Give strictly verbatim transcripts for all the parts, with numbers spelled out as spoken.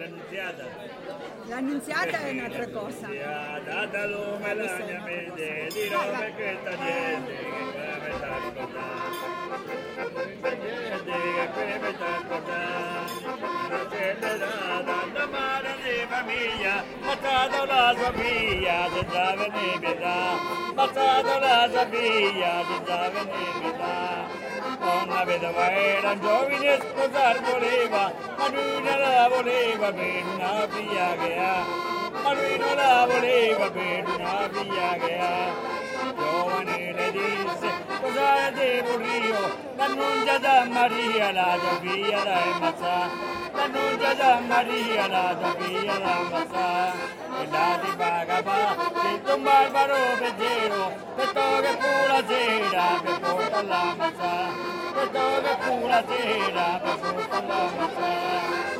l'annunziata. L'annunziata è un'altra cosa. L'annunziata, da lume la mia mente, dirò perché sta gente che qua mi sta ascoltando. Gente che qui mi sta ascoltando. Non c'è data, da mare di famiglia, mazzato la sua figlia, senza venire pietà. Mazzato la sua figlia, senza venire pietà. Una vedova era un giovane sposar voleva, ma lui non la voleva per una figlia che ha, ma lui non la voleva per una figlia che ha. Giovane le disse, cosa devo io? L'annuncia da Maria, la tua figlia da ammazzare, l'annuncia da Maria, la tua figlia da ammazzare. E la ti paga pa, sento un barbaro pensiero, questo che fu la sera per portarla a ammazzare, questo che fu la sera per portarla a ammazzare.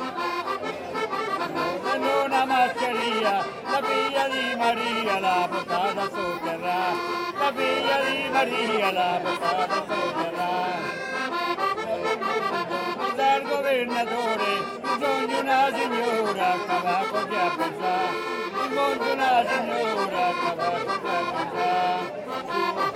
In una masseria, la figlia di Maria l'ha portata a sotterrare, la figlia di Maria l'ha portata a sotterrare. Dal governatore, il sogno una signora, cavallo già a pensare, il mondo una signora, cavallo già a pensare.